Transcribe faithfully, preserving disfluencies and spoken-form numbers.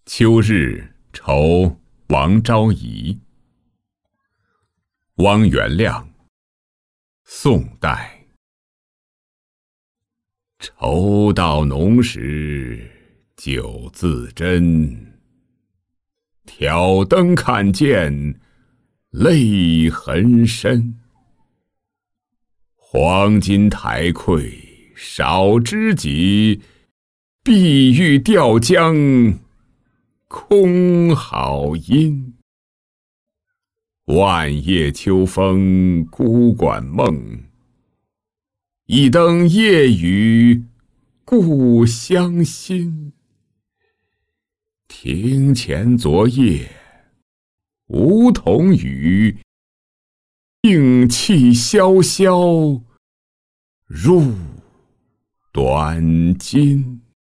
秋日愁王昭仪。汪元亮，宋代。愁到浓时酒自斟，挑灯看见泪痕深。黄金台馈少知己，碧玉吊浆空好音。万叶秋风孤馆梦，一灯夜雨故乡心。庭前昨夜梧桐雨，应气萧萧入短金。